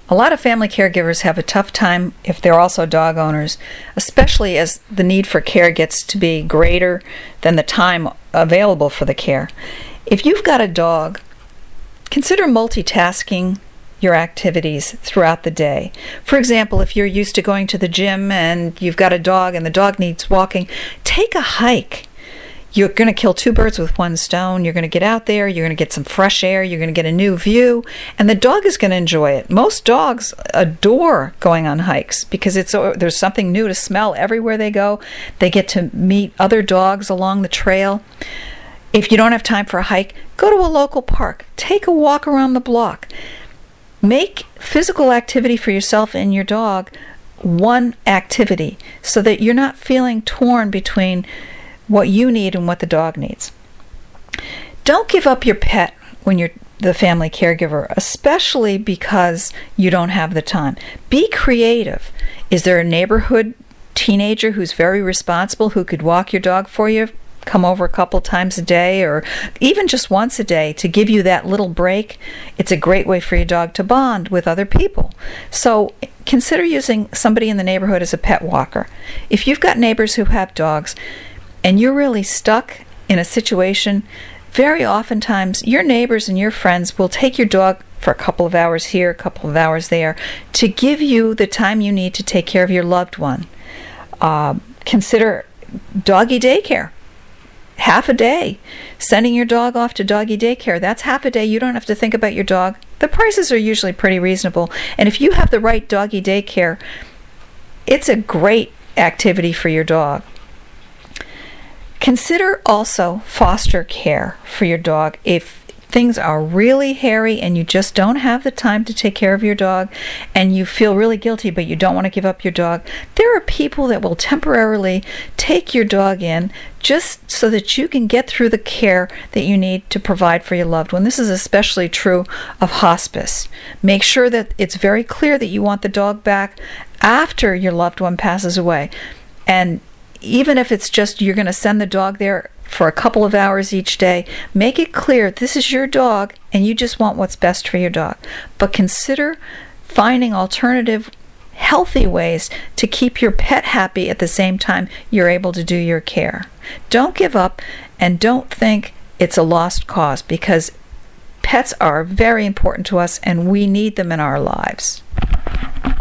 A lot of family caregivers have a tough time if they're also dog owners, especially as the need for care gets to be greater than the time available for the care. If you've got a dog, consider multitasking your activities throughout the day. For example, if you're used to going to the gym and you've got a dog and the dog needs walking, take a hike. You're going to kill two birds with one stone. You're going to get out there, you're going to get some fresh air, you're going to get a new view, and the dog is going to enjoy it. Most dogs adore going on hikes because there's something new to smell everywhere they go. They get to meet other dogs along the trail. If you don't have time for a hike, go to a local park. Take a walk around the block. Make physical activity for yourself and your dog one activity so that you're not feeling torn between what you need and what the dog needs. Don't give up your pet when you're the family caregiver, especially because you don't have the time. Be creative. Is there a neighborhood teenager who's very responsible who could walk your dog for you, come over a couple times a day or even just once a day to give you that little break? It's a great way for your dog to bond with other people. So consider using somebody in the neighborhood as a pet walker. If you've got neighbors who have dogs, and you're really stuck in a situation, very oftentimes your neighbors and your friends will take your dog for a couple of hours here, a couple of hours there, to give you the time you need to take care of your loved one. Consider doggy daycare. Half a day. Sending your dog off to doggy daycare. That's half a day. You don't have to think about your dog. The prices are usually pretty reasonable. And if you have the right doggy daycare, it's a great activity for your dog. Consider also foster care for your dog. If things are really hairy and you just don't have the time to take care of your dog and you feel really guilty but you don't want to give up your dog, there are people that will temporarily take your dog in just so that you can get through the care that you need to provide for your loved one. This is especially true of hospice. Make sure that it's very clear that you want the dog back after your loved one passes away. And even if it's just you're going to send the dog there for a couple of hours each day, make it clear this is your dog and you just want what's best for your dog. But consider finding alternative, healthy ways to keep your pet happy at the same time you're able to do your care. Don't give up and don't think it's a lost cause, because pets are very important to us and we need them in our lives.